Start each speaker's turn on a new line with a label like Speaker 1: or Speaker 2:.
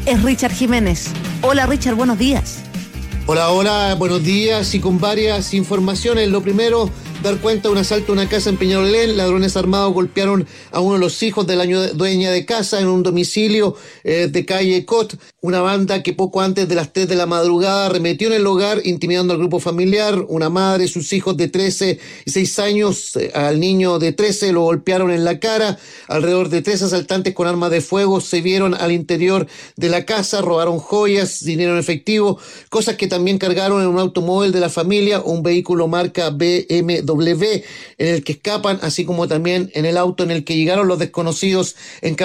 Speaker 1: es Richard Jiménez. Hola Richard, buenos días.
Speaker 2: Hola, buenos días y con varias informaciones. Lo primero, dar cuenta de un asalto a una casa en Peñalolén. Ladrones armados golpearon a uno de los hijos de la dueña de casa en un domicilio de calle Cot. Una banda que poco antes de las 3 de la madrugada arremetió en el hogar intimidando al grupo familiar. Una madre, sus hijos de 13 y 6 años, al niño de 13 lo golpearon en la cara. Alrededor de 3 asaltantes con armas de fuego se vieron al interior de la casa, robaron joyas, dinero en efectivo, cosas que también cargaron en un automóvil de la familia, un vehículo marca BMW en el que escapan, así como también en el auto en el que llegaron los desconocidos en